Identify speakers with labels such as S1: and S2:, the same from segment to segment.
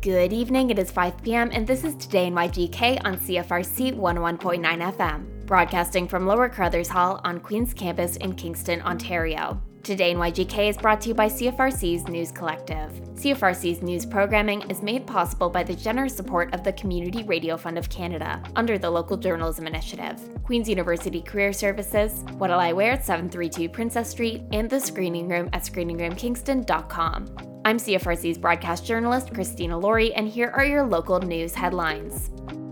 S1: Good evening, it is 5 p.m. and this is Today in YGK on CFRC 101.9 FM, broadcasting from Lower Crothers Hall on Queen's Campus in Kingston, Ontario. Today in YGK is brought to you by CFRC's News Collective. CFRC's news programming is made possible by the generous support of the Community Radio Fund of Canada under the Local Journalism Initiative, Queen's University Career Services, What'll I Wear at 732 Princess Street, and the Screening Room at screeningroomkingston.com. I'm CFRC's broadcast journalist, Christina Laurie, and here are your local news headlines.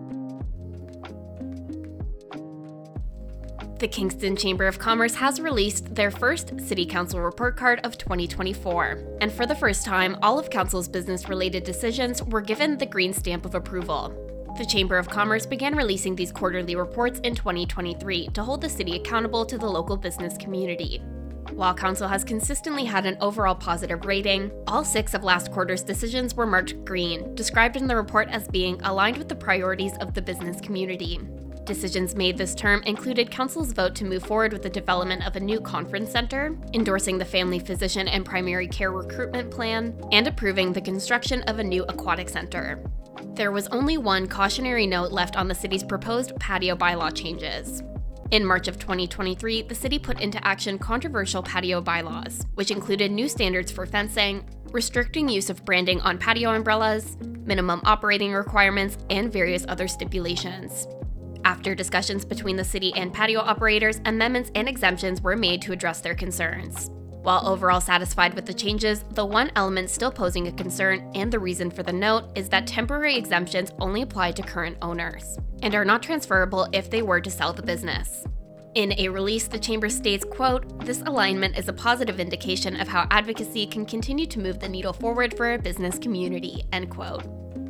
S1: The Kingston Chamber of Commerce has released their first City Council report card of 2024. And for the first time, all of Council's business-related decisions were given the green stamp of approval. The Chamber of Commerce began releasing these quarterly reports in 2023 to hold the city accountable to the local business community. While Council has consistently had an overall positive rating, all 6 of last quarter's decisions were marked green, described in the report as being aligned with the priorities of the business community. Decisions made this term included Council's vote to move forward with the development of a new conference center, endorsing the family physician and primary care recruitment plan, and approving the construction of a new aquatic center. There was only one cautionary note left on the city's proposed patio bylaw changes. In March of 2023, the city put into action controversial patio bylaws, which included new standards for fencing, restricting use of branding on patio umbrellas, minimum operating requirements, and various other stipulations. After discussions between the city and patio operators, amendments and exemptions were made to address their concerns. While overall satisfied with the changes, the one element still posing a concern, and the reason for the note, is that temporary exemptions only apply to current owners and are not transferable if they were to sell the business. In a release, the Chamber states, quote, "This alignment is a positive indication of how advocacy can continue to move the needle forward for our business community," end quote.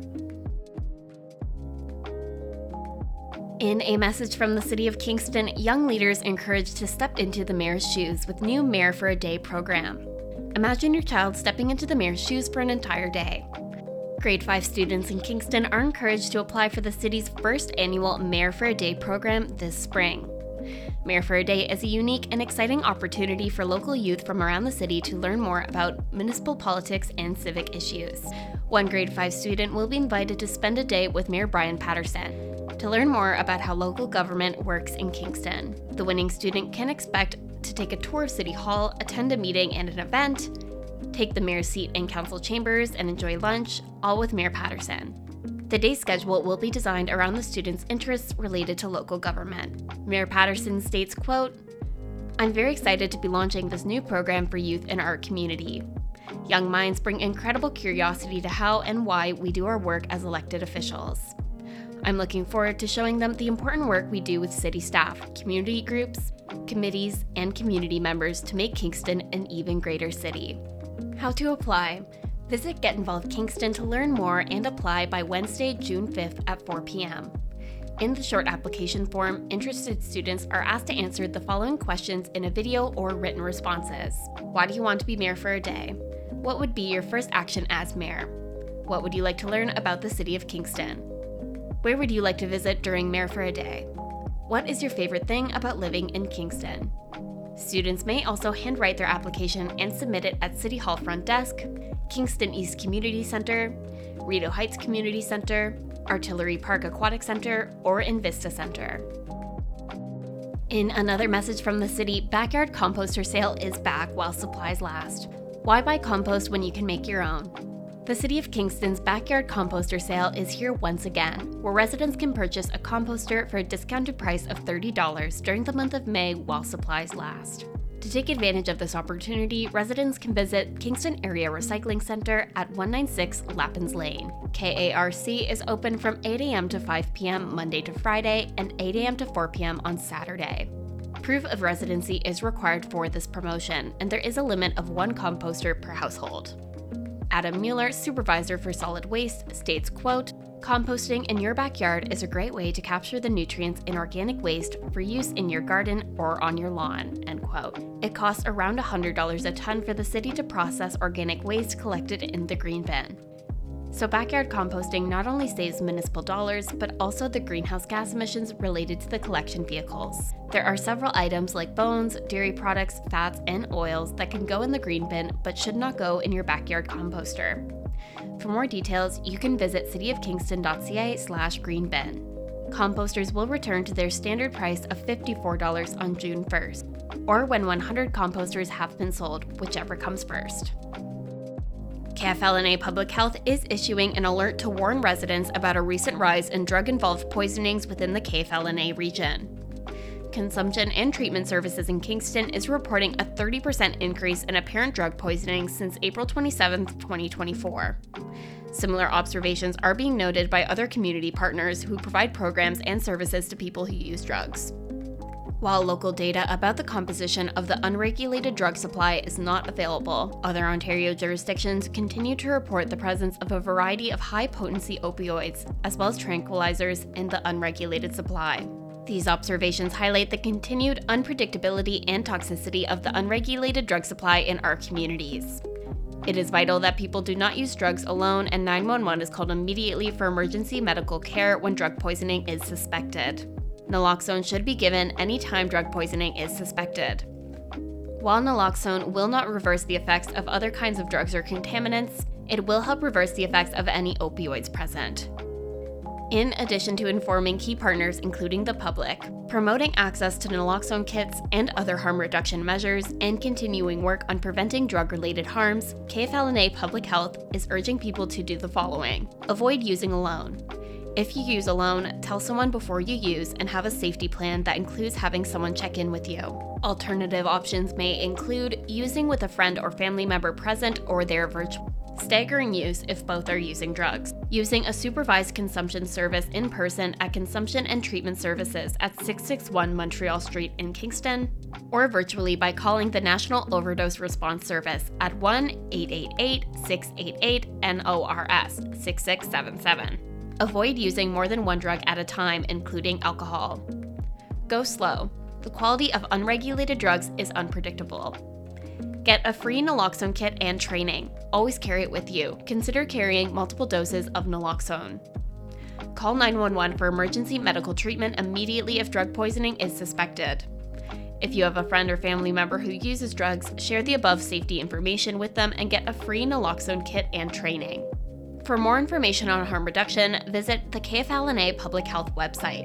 S1: In a message from the City of Kingston, young leaders encouraged to step into the mayor's shoes with new Mayor for a Day program. Imagine your child stepping into the mayor's shoes for an entire day. Grade 5 students in Kingston are encouraged to apply for the city's first annual Mayor for a Day program this spring. Mayor for a Day is a unique and exciting opportunity for local youth from around the city to learn more about municipal politics and civic issues. One grade 5 student will be invited to spend a day with Mayor Brian Patterson to learn more about how local government works in Kingston. The winning student can expect to take a tour of City Hall, attend a meeting and an event, take the mayor's seat in council chambers, and enjoy lunch, all with Mayor Patterson. The day's schedule will be designed around the students' interests related to local government. Mayor Patterson states, quote, "I'm very excited to be launching this new program for youth in our community. Young minds bring incredible curiosity to how and why we do our work as elected officials. I'm looking forward to showing them the important work we do with city staff, community groups, committees, and community members to make Kingston an even greater city." How to apply. Visit Get Involved Kingston to learn more and apply by Wednesday, June 5th at 4 p.m. In the short application form, interested students are asked to answer the following questions in a video or written responses. Why do you want to be mayor for a day? What would be your first action as mayor? What would you like to learn about the city of Kingston? Where would you like to visit during Mayor for a Day? What is your favorite thing about living in Kingston? Students may also handwrite their application and submit it at City Hall front desk, Kingston East Community Center, Rideau Heights Community Center, Artillery Park Aquatic Center, or in Vista Center. In another message from the city, backyard composter sale is back while supplies last. Why buy compost when you can make your own? The City of Kingston's backyard composter sale is here once again, where residents can purchase a composter for a discounted price of $30 during the month of May while supplies last. To take advantage of this opportunity, residents can visit Kingston Area Recycling Center at 196 Lappins Lane. KARC is open from 8 a.m. to 5 p.m. Monday to Friday and 8 a.m. to 4 p.m. on Saturday. Proof of residency is required for this promotion, and there is a limit of 1 composter per household. Adam Mueller, supervisor for solid waste, states, quote, "Composting in your backyard is a great way to capture the nutrients in organic waste for use in your garden or on your lawn," end quote. It costs around $100 a ton for the city to process organic waste collected in the green bin. So backyard composting not only saves municipal dollars, but also the greenhouse gas emissions related to the collection vehicles. There are several items like bones, dairy products, fats, and oils that can go in the green bin but should not go in your backyard composter. For more details, you can visit cityofkingston.ca/greenbin. Composters will return to their standard price of $54 on June 1st, or when 100 composters have been sold, whichever comes first. KFL&A Public Health is issuing an alert to warn residents about a recent rise in drug-involved poisonings within the KFL&A region. Consumption and Treatment Services in Kingston is reporting a 30% increase in apparent drug poisoning since April 27, 2024. Similar observations are being noted by other community partners who provide programs and services to people who use drugs. While local data about the composition of the unregulated drug supply is not available, other Ontario jurisdictions continue to report the presence of a variety of high-potency opioids, as well as tranquilizers, in the unregulated supply. These observations highlight the continued unpredictability and toxicity of the unregulated drug supply in our communities. It is vital that people do not use drugs alone, and 911 is called immediately for emergency medical care when drug poisoning is suspected. Naloxone should be given anytime drug poisoning is suspected. While naloxone will not reverse the effects of other kinds of drugs or contaminants, it will help reverse the effects of any opioids present. In addition to informing key partners, including the public, promoting access to naloxone kits and other harm reduction measures, and continuing work on preventing drug-related harms, KFL&A Public Health is urging people to do the following. Avoid using alone. If you use alone, tell someone before you use and have a safety plan that includes having someone check in with you. Alternative options may include using with a friend or family member present or their virtual. Staggering use if both are using drugs. Using a supervised consumption service in person at Consumption and Treatment Services at 661 Montreal Street in Kingston, or virtually by calling the National Overdose Response Service at 1-888-688-NORS 6677. Avoid using more than one drug at a time, including alcohol. Go slow. The quality of unregulated drugs is unpredictable. Get a free naloxone kit and training. Always carry it with you. Consider carrying multiple doses of naloxone. Call 911 for emergency medical treatment immediately if drug poisoning is suspected. If you have a friend or family member who uses drugs, share the above safety information with them and get a free naloxone kit and training. For more information on harm reduction, visit the KFL&A Public Health website.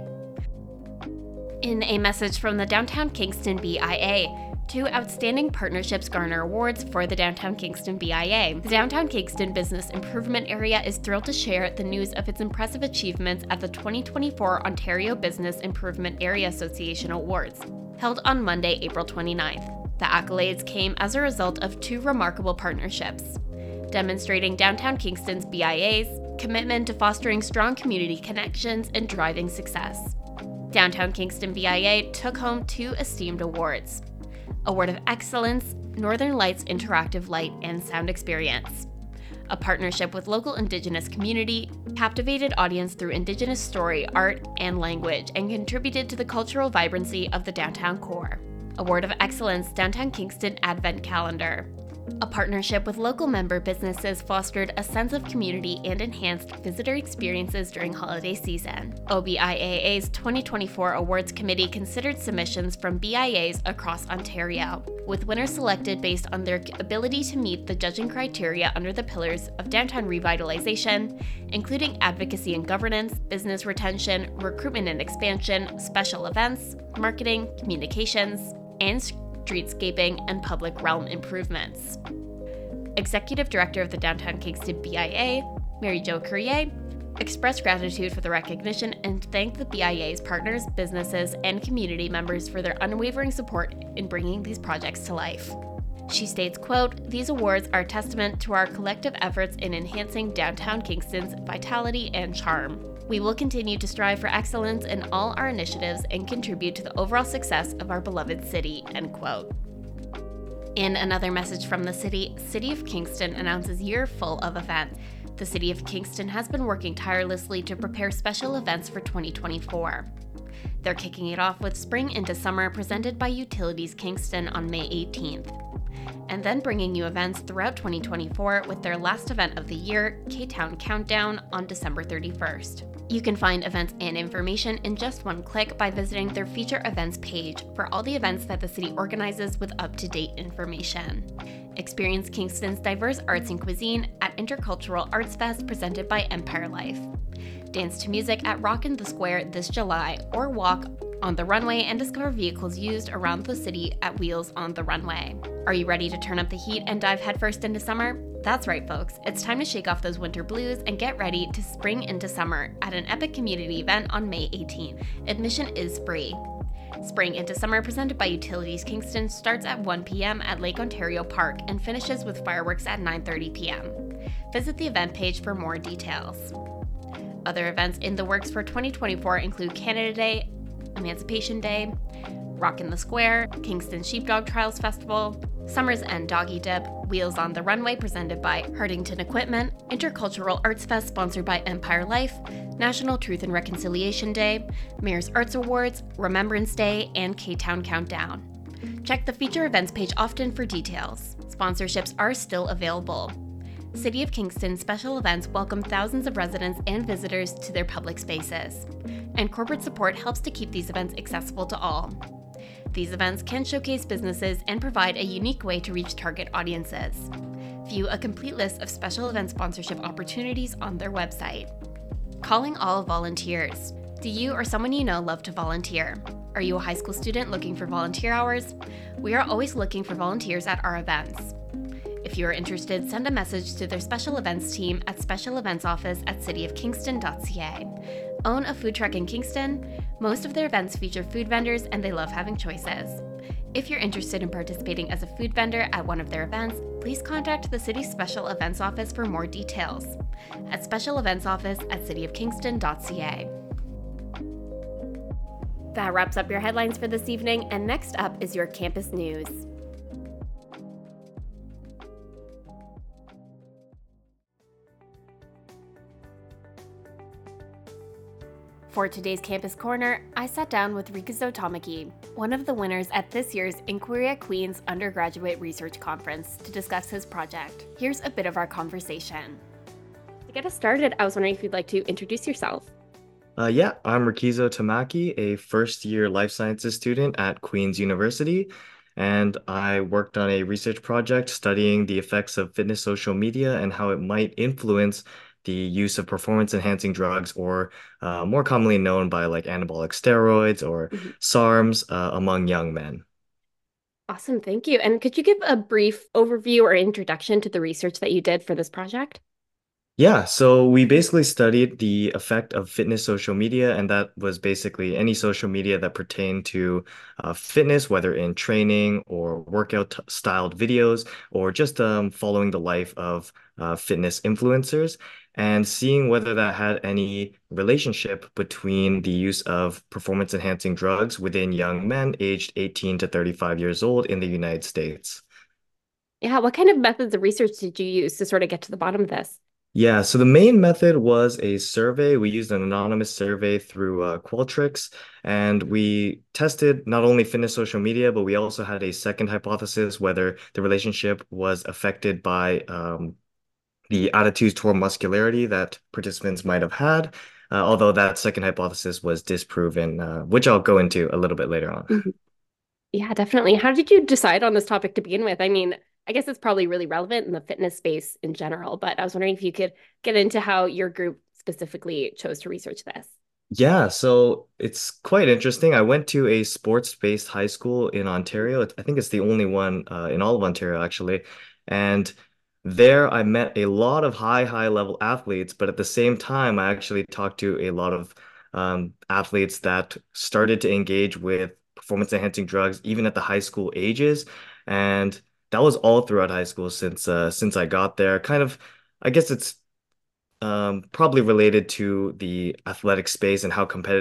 S1: In a message from the Downtown Kingston BIA, 2 outstanding partnerships garner awards for the Downtown Kingston BIA. The Downtown Kingston Business Improvement Area is thrilled to share the news of its impressive achievements at the 2024 Ontario Business Improvement Area Association Awards, held on Monday, April 29th. The accolades came as a result of 2 remarkable partnerships, demonstrating Downtown Kingston's BIA's commitment to fostering strong community connections and driving success. Downtown Kingston BIA took home 2 esteemed awards. Award of Excellence, Northern Lights Interactive Light and Sound Experience. A partnership with local Indigenous community, captivated audience through Indigenous story, art, and language, and contributed to the cultural vibrancy of the downtown core. Award of Excellence, Downtown Kingston Advent Calendar. A partnership with local member businesses fostered a sense of community and enhanced visitor experiences during holiday season. OBIAA's 2024 Awards Committee considered submissions from BIAs across Ontario, with winners selected based on their ability to meet the judging criteria under the pillars of downtown revitalization, including advocacy and governance, business retention, recruitment and expansion, special events, marketing, communications, and streetscaping and public realm improvements. Executive Director of the Downtown Kingston BIA, Mary Jo Courier, expressed gratitude for the recognition and thanked the BIA's partners, businesses, and community members for their unwavering support in bringing these projects to life. She states, quote, "These awards are a testament to our collective efforts in enhancing Downtown Kingston's vitality and charm. We will continue to strive for excellence in all our initiatives and contribute to the overall success of our beloved city," end quote. In another message from the City of Kingston announces year full of events. The City of Kingston has been working tirelessly to prepare special events for 2024. They're kicking it off with Spring into Summer presented by Utilities Kingston on May 18th. And then bringing you events throughout 2024 with their last event of the year, K-Town Countdown, on December 31st. You can find events and information in just one click by visiting their feature events page for all the events that the city organizes with up-to-date information. Experience Kingston's diverse arts and cuisine at Intercultural Arts Fest presented by Empire Life. Dance to music at Rockin' the Square this July, or walk on the runway and discover vehicles used around the city at Wheels on the Runway. Are you ready to turn up the heat and dive headfirst into summer? That's right, folks. It's time to shake off those winter blues and get ready to spring into summer at an epic community event on May 18th. Admission is free. Spring into Summer, presented by Utilities Kingston, starts at 1 p.m. at Lake Ontario Park and finishes with fireworks at 9:30 p.m. Visit the event page for more details. Other events in the works for 2024 include Canada Day, Emancipation Day, Rockin' the Square, Kingston Sheepdog Trials Festival, Summer's End Doggy Dip, Wheels on the Runway presented by Hardington Equipment, Intercultural Arts Fest sponsored by Empire Life, National Truth and Reconciliation Day, Mayor's Arts Awards, Remembrance Day, and K-Town Countdown. Check the feature events page often for details. Sponsorships are still available. City of Kingston special events welcome thousands of residents and visitors to their public spaces, and corporate support helps to keep these events accessible to all. These events can showcase businesses and provide a unique way to reach target audiences. View a complete list of special event sponsorship opportunities on their website. Calling all volunteers. Do you or someone you know love to volunteer? Are you a high school student looking for volunteer hours? We are always looking for volunteers at our events. If you are interested, send a message to their special events team at specialeventsoffice@cityofkingston.ca. Own a food truck in Kingston? Most of their events feature food vendors and they love having choices. If you're interested in participating as a food vendor at one of their events, please contact the city's special events office for more details at specialeventsoffice@cityofkingston.ca. That wraps up your headlines for this evening, and next up is your campus news. For today's Campus Corner, I sat down with Rikuzo Tamaki, one of the winners at this year's Inquiry at Queen's Undergraduate Research Conference, to discuss his project. Here's a bit of our conversation. To get us started, I was wondering if you'd like to introduce yourself.
S2: Yeah, I'm Rikizo Tamaki, a first-year life sciences student at Queen's University, and I worked on a research project studying the effects of fitness social media and how it might influence the use of performance-enhancing drugs, or more commonly known by like anabolic steroids or SARMs, among young men.
S1: Awesome, thank you. And could you give a brief overview or introduction to the research that you did for this project?
S2: Yeah, so we basically studied the effect of fitness social media, and that was basically any social media that pertained to fitness, whether in training or workout styled videos, or just following the life of fitness influencers, and seeing whether that had any relationship between the use of performance enhancing drugs within young men aged 18 to 35 years old in the United States.
S1: Yeah, what kind of methods of research did you use to sort of get to the bottom of this?
S2: Yeah, so the main method was a survey. We used an anonymous survey through Qualtrics, and we tested not only fitness social media, but we also had a second hypothesis whether the relationship was affected by the attitudes toward muscularity that participants might have had, although that second hypothesis was disproven, which I'll go into a little bit later on.
S1: Mhm. Yeah, definitely. How did you decide on this topic to begin with? I mean, I guess it's probably really relevant in the fitness space in general, but I was wondering if you could get into how your group specifically chose to research this.
S2: Yeah, so it's quite interesting. I went to a sports-based high school in Ontario. I think it's the only one in all of Ontario, actually. And there I met a lot of high level athletes, but at the same time, I actually talked to a lot of athletes that started to engage with performance-enhancing drugs even at the high school ages. And that was all throughout high school since I got there. Kind of, I guess it's probably related to the athletic space and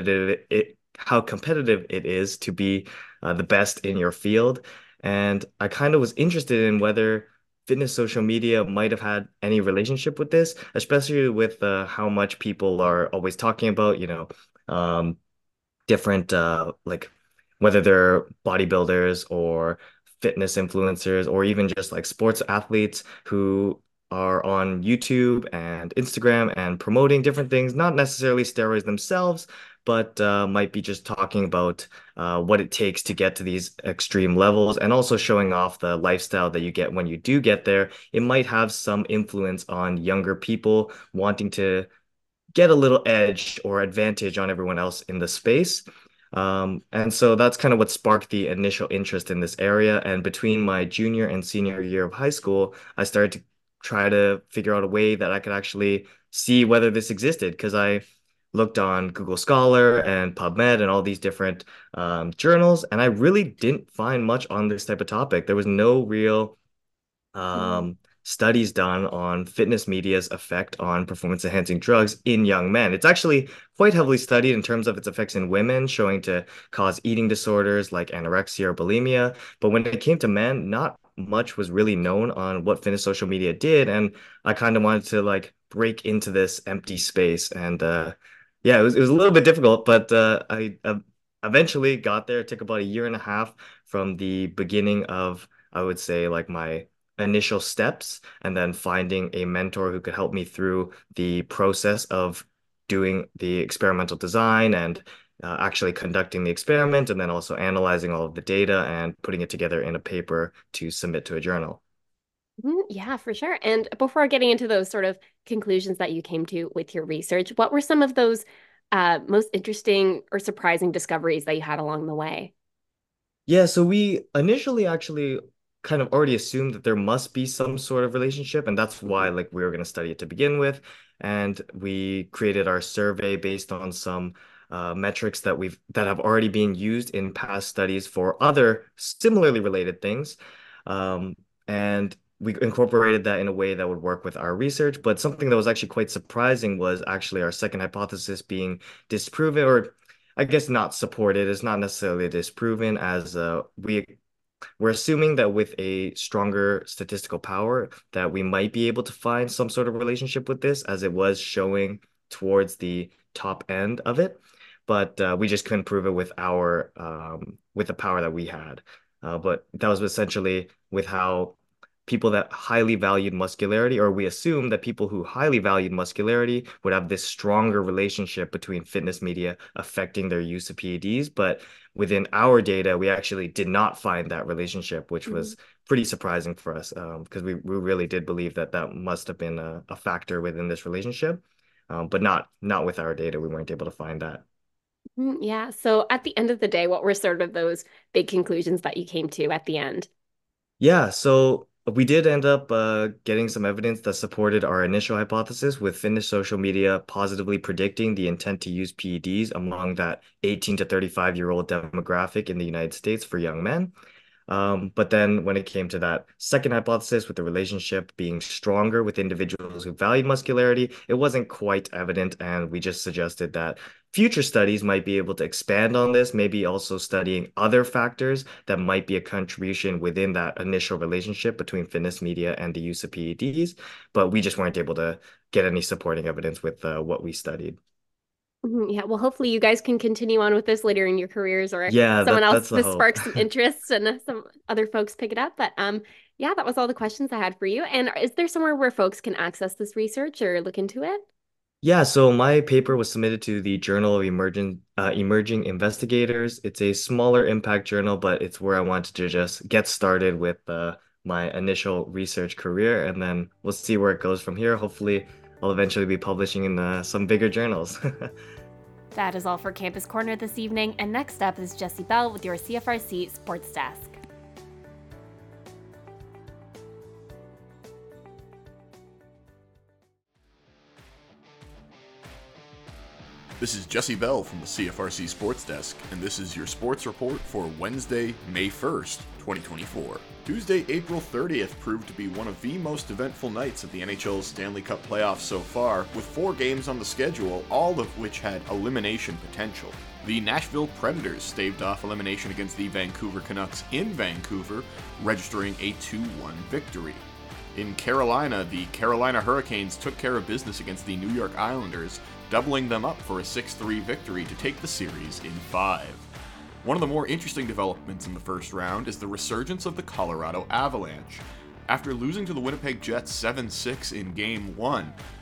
S2: how competitive it is to be the best in your field. And I kind of was interested in whether fitness social media might have had any relationship with this, especially with how much people are always talking about, um, different like whether they're bodybuilders or fitness influencers or even just like sports athletes who are on YouTube and Instagram and promoting different things, not necessarily steroids themselves, but might be just talking about what it takes to get to these extreme levels and also showing off the lifestyle that you get when you do get there. It might have some influence on younger people wanting to get a little edge or advantage on everyone else in the space. And so that's kind of what sparked the initial interest in this area. And between my junior and senior year of high school, I started to try to figure out a way that I could actually see whether this existed because I looked on Google Scholar and PubMed and all these different journals, and I really didn't find much on this type of topic. There was no real studies done on fitness media's effect on performance enhancing drugs in young men. It's actually quite heavily studied in terms of its effects in women, showing to cause eating disorders like anorexia or bulimia. But when it came to men, not much was really known on what fitness social media did. And I kind of wanted to like break into this empty space. And yeah, it was a little bit difficult, but I eventually got there. It took about a year and a half from the beginning of, I would say, like my initial steps and then finding a mentor who could help me through the process of doing the experimental design and actually conducting the experiment and then also analyzing all of the data and putting it together in a paper to submit to a journal.
S1: Yeah, for sure. And before getting into those sort of conclusions that you came to with your research, what were some of those most interesting or surprising discoveries that you had along the way?
S2: Yeah, so we initially actually kind of already assumed that there must be some sort of relationship, and that's why like we were going to study it to begin with. And we created our survey based on some metrics that have already been used in past studies for other similarly related things. And we incorporated that in a way that would work with our research. But something that was actually quite surprising was actually our second hypothesis being disproven, or I guess not supported. It's not necessarily disproven as we're assuming that with a stronger statistical power that we might be able to find some sort of relationship with this as it was showing towards the top end of it. But we just couldn't prove it with the power that we had. But that was essentially with how people that highly valued muscularity, or we assume that people who highly valued muscularity would have this stronger relationship between fitness media affecting their use of PEDs. But within our data, we actually did not find that relationship, which
S1: Mhm.
S2: was pretty surprising for us because we really did believe that that must have been a factor within this relationship. But not with our data. We weren't able to find that.
S1: Yeah. So at the end of the day, what were sort of those big conclusions that you came to at the end?
S2: Yeah, so we did end up getting some evidence that supported our initial hypothesis with Finnish social media positively predicting the intent to use PEDs among that 18 to 35-year-old demographic in the United States for young men. But then when it came to that second hypothesis with the relationship being stronger with individuals who valued muscularity, it wasn't quite evident, and we just suggested that future studies might be able to expand on this, maybe also studying other factors that might be a contribution within that initial relationship between fitness media and the use of PEDs, but we just weren't able to get any supporting evidence with what we studied.
S1: Yeah, well, hopefully you guys can continue on with this later in your careers, or
S2: Yeah,
S1: someone else
S2: that's the
S1: this
S2: hope.
S1: sparks some interest and some other folks pick it up. But yeah, that was all the questions I had for you. And is there somewhere where folks can access this research or look into it?
S2: Yeah, so my paper was submitted to the Journal of Emerging Investigators. It's a smaller impact journal, but it's where I wanted to just get started with my initial research career, and then we'll see where it goes from here. Hopefully, I'll eventually be publishing in some bigger journals.
S1: That is all for Campus Corner this evening. And next up is Jesse Bell with your CFRC Sports Desk.
S3: This is Jesse Bell from the CFRC Sports Desk, and this is your sports report for Wednesday, May 1st, 2024. Tuesday, April 30th proved to be one of the most eventful nights of the NHL's Stanley Cup playoffs so far, with 4 games on the schedule, all of which had elimination potential. The Nashville Predators staved off elimination against the Vancouver Canucks in Vancouver, registering a 2-1 victory. In Carolina, the Carolina Hurricanes took care of business against the New York Islanders, doubling them up for a 6-3 victory to take the series in 5. One of the more interesting developments in the first round is the resurgence of the Colorado Avalanche. After losing to the Winnipeg Jets 7-6 in Game 1,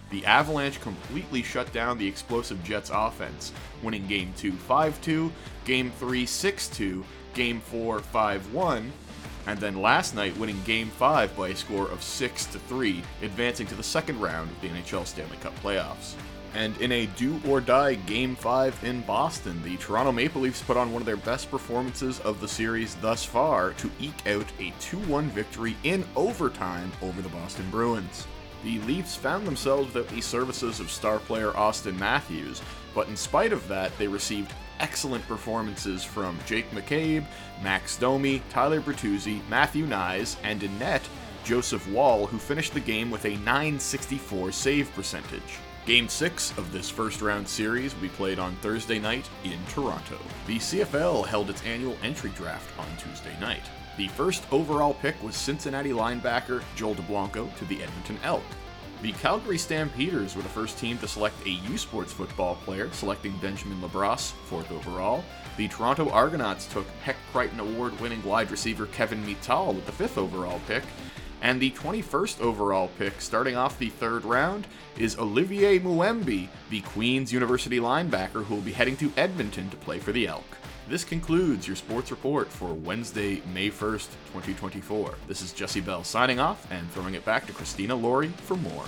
S3: The Avalanche completely shut down the explosive Jets offense, winning Game 2 5-2, Game 3 6-2, Game 4 5-1, and then last night winning Game 5 by a score of 6-3, advancing to the second round of the NHL Stanley Cup playoffs. And in a do-or-die Game 5 in Boston, the Toronto Maple Leafs put on one of their best performances of the series thus far to eke out a 2-1 victory in overtime over the Boston Bruins. The Leafs found themselves without the services of star player Auston Matthews, but in spite of that, they received excellent performances from Jake McCabe, Max Domi, Tyler Bertuzzi, Matthew Knies, and in net, Joseph Woll, who finished the game with a .964 save percentage. Game 6 of this first-round series will be played on Thursday night in Toronto. The CFL held its annual entry draft on Tuesday night. The first overall pick was Cincinnati linebacker Joel DeBlanco to the Edmonton Elk. The Calgary Stampeders were the first team to select a U Sports football player, selecting Benjamin LaBrosse, 4th overall. The Toronto Argonauts took Heck Crichton Award-winning wide receiver Kevin Mittal with the 5th overall pick. And the 21st overall pick, starting off the third round, is Olivier Muembi, the Queen's University linebacker who will be heading to Edmonton to play for the Elk. This concludes your sports report for Wednesday, May 1st, 2024. This is Jesse Bell signing off and throwing it back to Christina Laurie for more.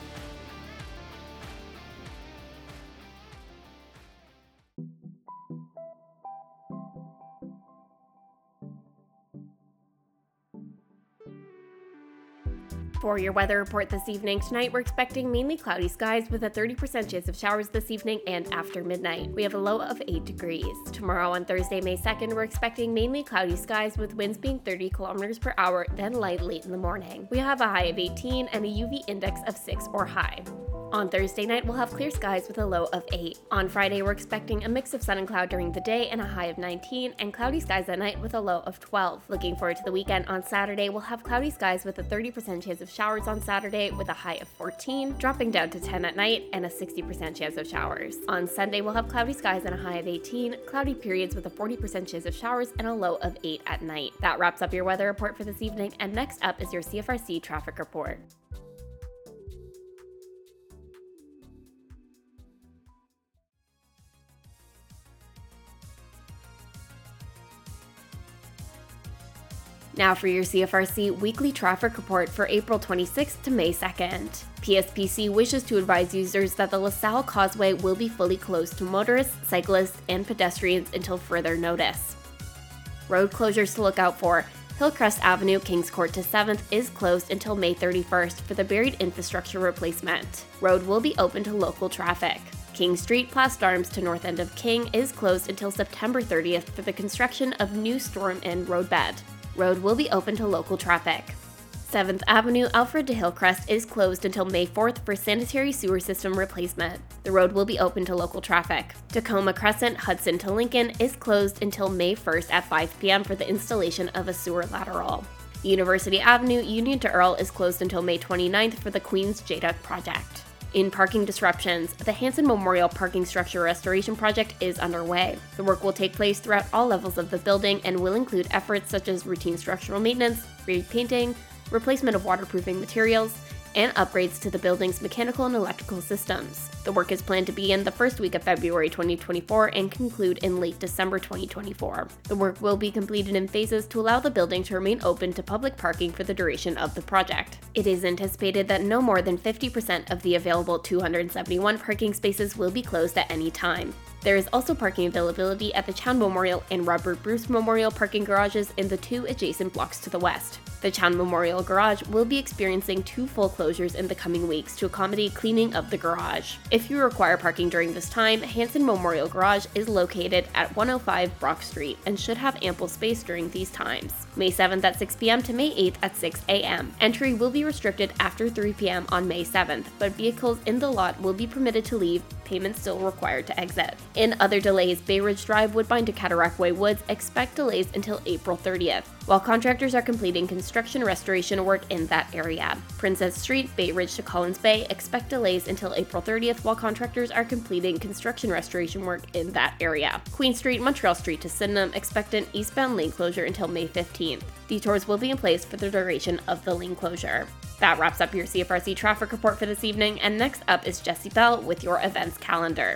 S1: For your weather report this evening, tonight we're expecting mainly cloudy skies with a 30% chance of showers this evening and after midnight. We have a low of 8 degrees. Tomorrow on Thursday, May 2nd, we're expecting mainly cloudy skies with winds being 30 kilometers per hour, then light late in the morning. We have a high of 18 and a UV index of 6 or high. On Thursday night, we'll have clear skies with a low of 8. On Friday, we're expecting a mix of sun and cloud during the day and a high of 19, and cloudy skies at night with a low of 12. Looking forward to the weekend, on Saturday, we'll have cloudy skies with a 30% chance of showers on Saturday with a high of 14, dropping down to 10 at night, and a 60% chance of showers. On Sunday, we'll have cloudy skies and a high of 18, cloudy periods with a 40% chance of showers and a low of 8 at night. That wraps up your weather report for this evening, and next up is your CFRC traffic report. Now for your CFRC weekly traffic report for April 26th to May 2nd. PSPC wishes to advise users that the LaSalle Causeway will be fully closed to motorists, cyclists, and pedestrians until further notice. Road closures to look out for. Hillcrest Avenue, Kings Court to 7th is closed until May 31st for the buried infrastructure replacement. Road will be open to local traffic. King Street, Place d'Armes to north end of King is closed until September 30th for the construction of new storm end roadbed. Road will be open to local traffic. 7th Avenue, Alfred to Hillcrest is closed until May 4th for sanitary sewer system replacement. The road will be open to local traffic. Tacoma Crescent, Hudson to Lincoln is closed until May 1st at 5 p.m. for the installation of a sewer lateral. University Avenue, Union to Earl is closed until May 29th for the Queens JDUC project. In parking disruptions, the Hanson Memorial Parking Structure Restoration Project is underway. The work will take place throughout all levels of the building and will include efforts such as routine structural maintenance, repainting, replacement of waterproofing materials, and upgrades to the building's mechanical and electrical systems. The work is planned to begin the first week of February 2024 and conclude in late December 2024. The work will be completed in phases to allow the building to remain open to public parking for the duration of the project. It is anticipated that no more than 50% of the available 271 parking spaces will be closed at any time. There is also parking availability at the Chown Memorial and Robert Bruce Memorial parking garages in the 2 adjacent blocks to the west. The Chown Memorial Garage will be experiencing 2 full closures in the coming weeks to accommodate cleaning of the garage. If you require parking during this time, Hanson Memorial Garage is located at 105 Brock Street and should have ample space during these times. May 7th at 6 p.m. to May 8th at 6 a.m. Entry will be restricted after 3 p.m. on May 7th, but vehicles in the lot will be permitted to leave, payment still required to exit. In other delays, Bay Ridge Drive, Woodbine to Cataract Way Woods expect delays until April 30th, while contractors are completing construction restoration work in that area. Princess Street, Bay Ridge to Collins Bay expect delays until April 30th, while contractors are completing construction restoration work in that area. Queen Street, Montreal Street to Sydenham expect an eastbound lane closure until May 15th. Detours will be in place for the duration of the lane closure. That wraps up your CFRC traffic report for this evening, and next up is Jessie Bell with your events calendar.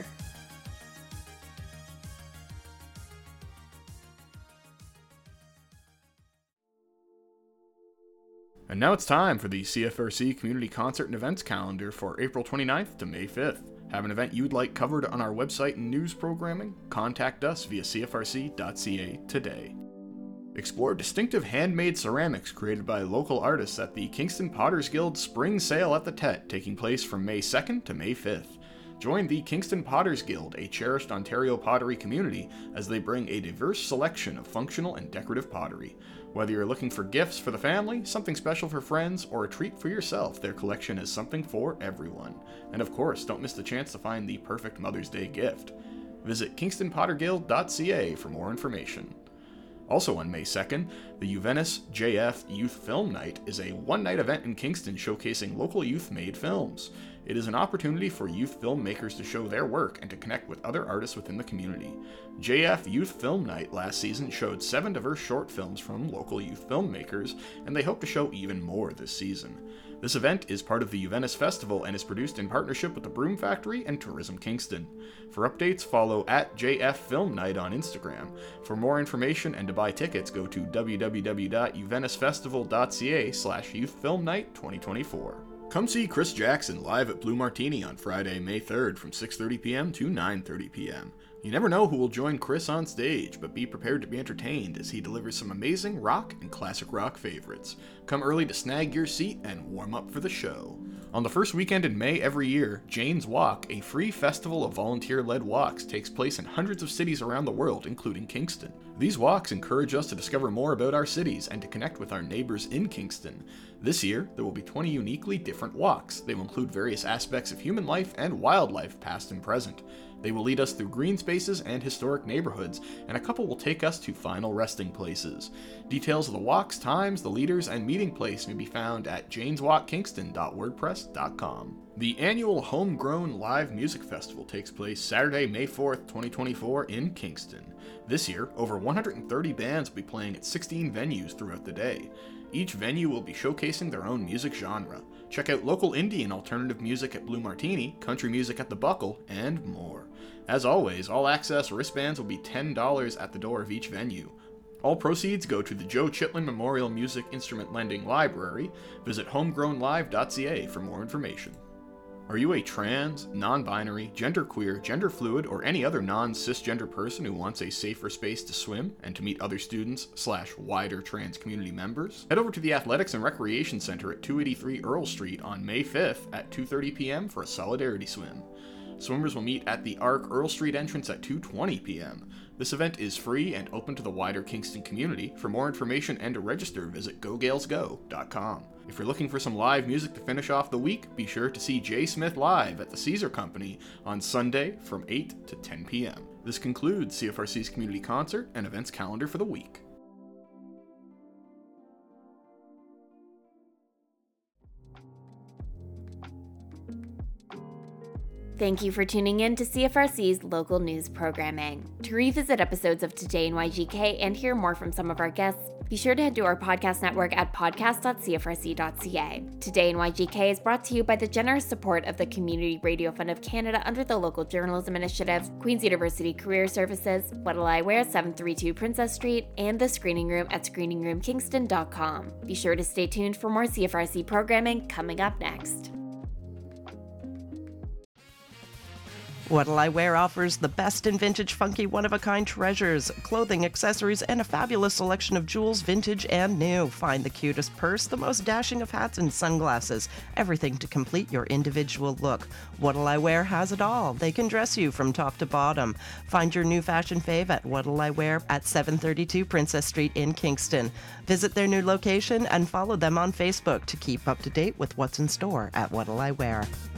S3: And now it's time for the CFRC Community Concert and Events Calendar for April 29th to May 5th. Have an event you'd like covered on our website and news programming? Contact us via cfrc.ca today. Explore distinctive handmade ceramics created by local artists at the Kingston Potters Guild Spring Sale at the Tet, taking place from May 2nd to May 5th. Join the Kingston Potters Guild, a cherished Ontario pottery community, as they bring a diverse selection of functional and decorative pottery. Whether you're looking for gifts for the family, something special for friends, or a treat for yourself, their collection has something for everyone. And of course, don't miss the chance to find the perfect Mother's Day gift. Visit kingstonpotterguild.ca for more information. Also on May 2nd, the Uvenis JF Youth Film Night is a one-night event in Kingston showcasing local youth-made films. It is an opportunity for youth filmmakers to show their work and to connect with other artists within the community. JF Youth Film Night last season showed 7 diverse short films from local youth filmmakers, and they hope to show even more this season. This event is part of the Uvenis Festival and is produced in partnership with the Broom Factory and Tourism Kingston. For updates, follow @JF Film Night on Instagram. For more information and to buy tickets, go to www.uvenisfestival.ca/youthfilmnight2024. Come see Chris Jackson live at Blue Martini on Friday, May 3rd from 6:30 p.m. to 9:30 p.m. You never know who will join Chris on stage, but be prepared to be entertained as he delivers some amazing rock and classic rock favorites. Come early to snag your seat and warm up for the show. On the first weekend in May every year, Jane's Walk, a free festival of volunteer-led walks, takes place in hundreds of cities around the world, including Kingston. These walks encourage us to discover more about our cities and to connect with our neighbors in Kingston. This year, there will be 20 uniquely different walks. They will include various aspects of human life and wildlife, past and present. They will lead us through green spaces and historic neighborhoods, and a couple will take us to final resting places. Details of the walks, times, the leaders, and meeting place may be found at janeswalkkingston.wordpress.com. The annual Homegrown Live Music Festival takes place Saturday, May 4th, 2024 in Kingston. This year, over 130 bands will be playing at 16 venues throughout the day. Each venue will be showcasing their own music genre. Check out local indie and alternative music at Blue Martini, country music at The Buckle, and more. As always, all access wristbands will be $10 at the door of each venue. All proceeds go to the Joe Chitlin Memorial Music Instrument Lending Library. Visit homegrownlive.ca for more information. Are you a trans, non-binary, genderqueer, gender fluid, or any other non-cisgender person who wants a safer space to swim and to meet other students/wider trans community members? Head over to the Athletics and Recreation Center at 283 Earl Street on May 5th at 2:30 p.m. for a solidarity swim. Swimmers will meet at the Arc Earl Street entrance at 2:20 p.m. This event is free and open to the wider Kingston community. For more information and to register, visit GoGalesGo.com. If you're looking for some live music to finish off the week, be sure to see Jay Smith live at the Caesar Company on Sunday from 8 to 10 p.m. This concludes CFRC's community concert and events calendar for the week.
S1: Thank you for tuning in to CFRC's local news programming. To revisit episodes of Today in YGK and hear more from some of our guests, be sure to head to our podcast network at podcast.cfrc.ca. Today in YGK is brought to you by the generous support of the Community Radio Fund of Canada under the Local Journalism Initiative, Queen's University Career Services, What'll I Wear 732 Princess Street, and the Screening Room at screeningroomkingston.com. Be sure to stay tuned for more CFRC programming coming up next.
S4: What'll I Wear offers the best in vintage, funky, one-of-a-kind treasures, clothing, accessories, and a fabulous selection of jewels, vintage and new. Find the cutest purse, the most dashing of hats and sunglasses, everything to complete your individual look. What'll I Wear has it all. They can dress you from top to bottom. Find your new fashion fave at What'll I Wear at 732 Princess Street in Kingston. Visit their new location and follow them on Facebook to keep up to date with what's in store at What'll I Wear.